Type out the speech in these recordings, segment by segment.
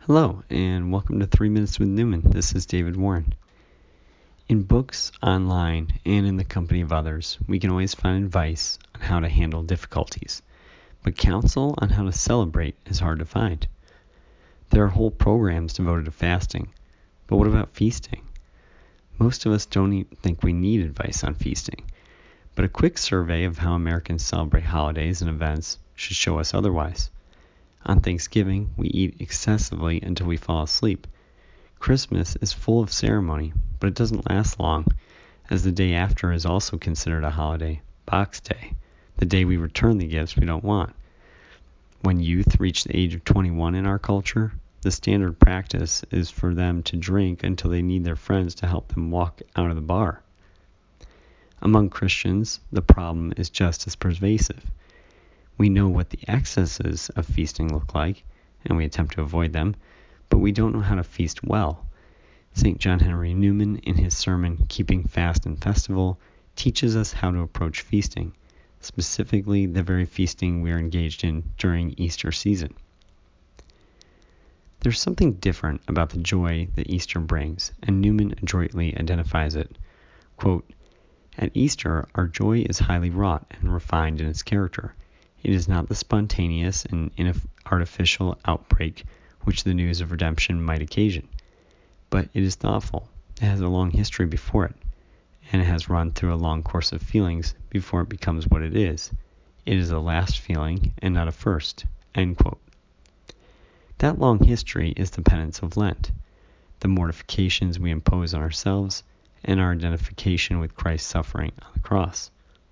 Hello, and welcome to 3 Minutes with Newman. This is David Warren. In books, online, and in the company of others, we can always find advice on how to handle difficulties, but counsel on how to celebrate is hard to find. There are whole programs devoted to fasting, but what about feasting? Most of us don't think we need advice on feasting, but a quick survey of how Americans celebrate holidays and events should show us otherwise. On Thanksgiving, we eat excessively until we fall asleep. Christmas is full of ceremony, but it doesn't last long, as the day after is also considered a holiday, Box Day, the day we return the gifts we don't want. When youth reach the age of 21 in our culture, the standard practice is for them to drink until they need their friends to help them walk out of the bar. Among Christians, the problem is just as pervasive. We know what the excesses of feasting look like, and we attempt to avoid them, but we don't know how to feast well. St. John Henry Newman, in his sermon, Keeping Fast and Festival, teaches us how to approach feasting, specifically the very feasting we are engaged in during Easter season. There's something different about the joy that Easter brings, and Newman adroitly identifies it. Quote, "At Easter, our joy is highly wrought and refined in its character. It is not the spontaneous and artificial outbreak which the news of redemption might occasion, but it is thoughtful. It has a long history before it, and it has run through a long course of feelings before it becomes what it is. It is a last feeling and not a first." End quote. That long history is the penance of Lent, the mortifications we impose on ourselves, and our identification with Christ's suffering on the cross.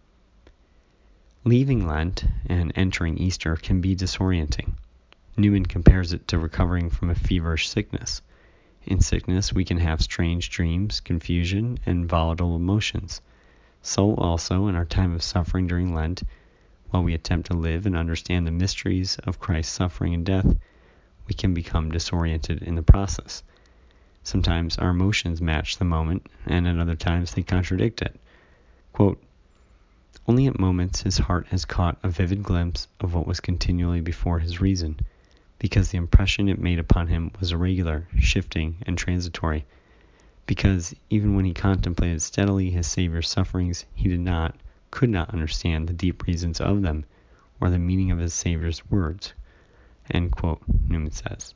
Leaving Lent and entering Easter can be disorienting. Newman compares it to recovering from a feverish sickness. In sickness, we can have strange dreams, confusion, and volatile emotions. So also, in our time of suffering during Lent, while we attempt to live and understand the mysteries of Christ's suffering and death, we can become disoriented in the process. Sometimes our emotions match the moment, and at other times they contradict it. Quote, "Only at moments his heart has caught a vivid glimpse of what was continually before his reason, because the impression it made upon him was irregular, shifting, and transitory. Because even when he contemplated steadily his Savior's sufferings, he could not understand the deep reasons of them, or the meaning of his Savior's words." End quote, Newman says.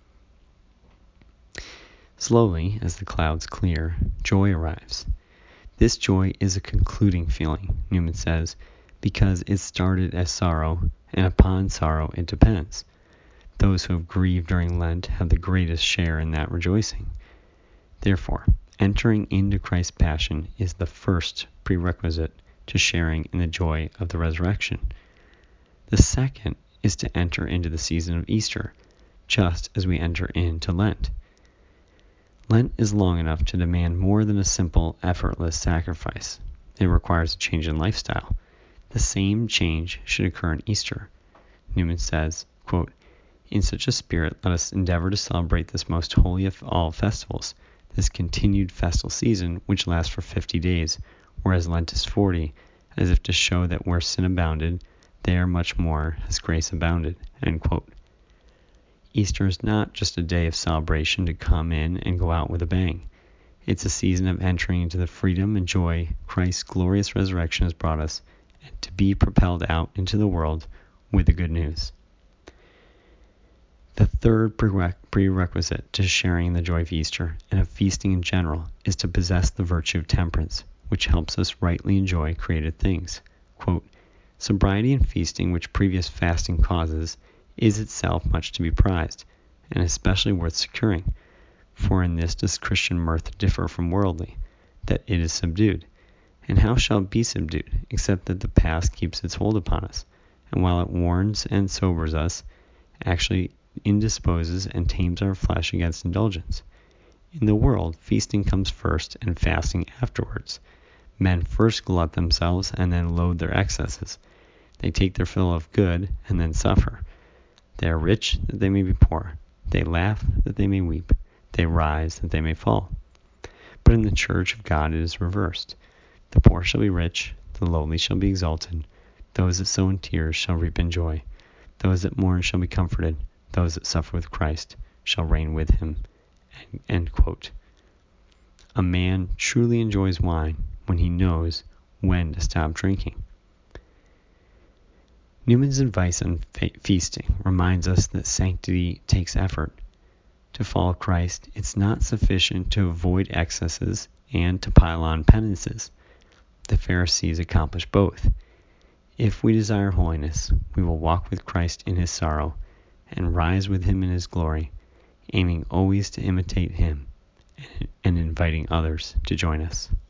Slowly, as the clouds clear, joy arrives. This joy is a concluding feeling, Newman says, because it started as sorrow, and upon sorrow it depends. Those who have grieved during Lent have the greatest share in that rejoicing. Therefore, entering into Christ's passion is the first prerequisite to sharing in the joy of the resurrection. The second is to enter into the season of Easter, just as we enter into Lent. Lent is long enough to demand more than a simple, effortless sacrifice. It requires a change in lifestyle. The same change should occur in Easter. Newman says, quote, "In such a spirit, let us endeavor to celebrate this most holy of all festivals, this continued festal season, which lasts for 50 days, whereas Lent is 40, as if to show that where sin abounded, there much more has grace abounded." End quote. Easter is not just a day of celebration to come in and go out with a bang. It's a season of entering into the freedom and joy Christ's glorious resurrection has brought us, and to be propelled out into the world with the good news. The third prerequisite to sharing the joy of Easter and of feasting in general is to possess the virtue of temperance, which helps us rightly enjoy created things. Quote, "Sobriety in feasting, which previous fasting causes, is itself much to be prized, and especially worth securing. For in this does Christian mirth differ from worldly, that it is subdued. And how shall it be subdued, except that the past keeps its hold upon us, and while it warns and sobers us, actually indisposes and tames our flesh against indulgence? In the world, feasting comes first and fasting afterwards. Men first glut themselves and then load their excesses. They take their fill of good and then suffer. They are rich that they may be poor. They laugh that they may weep. They rise that they may fall. But in the church of God it is reversed. The poor shall be rich, the lowly shall be exalted. Those that sow in tears shall reap in joy. Those that mourn shall be comforted. Those that suffer with Christ shall reign with him. End quote. A man truly enjoys wine when he knows when to stop drinking. Newman's advice on feasting reminds us that sanctity takes effort. To follow Christ, it's not sufficient to avoid excesses and to pile on penances. The Pharisees accomplished both. If we desire holiness, we will walk with Christ in his sorrow and rise with him in his glory, aiming always to imitate him and inviting others to join us.